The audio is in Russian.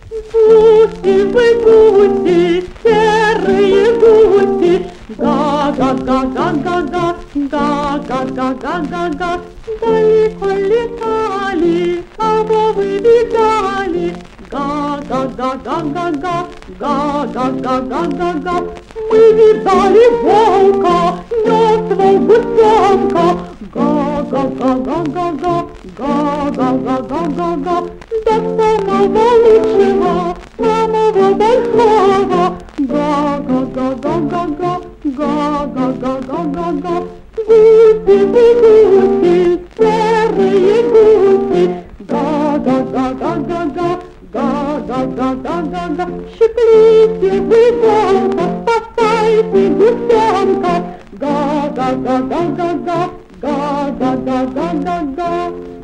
Гуси вы, гуси, серые гуси, га-га-га-га-га-га, га-га-га-га-га-га. Далеко летали, кого вы видали? Га-га-га-га-га-га, га-га-га-га-га-га. Мы видали волка, мертвого гусенка. Га-га-га-га-га-га, га-га-га-га-га-га. До самого лучшего, самого большого. Га-га-га-га-га-га, га-га-га-га-га-га. Гуси вы, гуси, серые гуси, га-га-га-га-га-га, га-га-га-га-га-га. Щиплите вы волка, спасайте гусенка, га-га-га-га-га-га, га-га-га-га-га-га.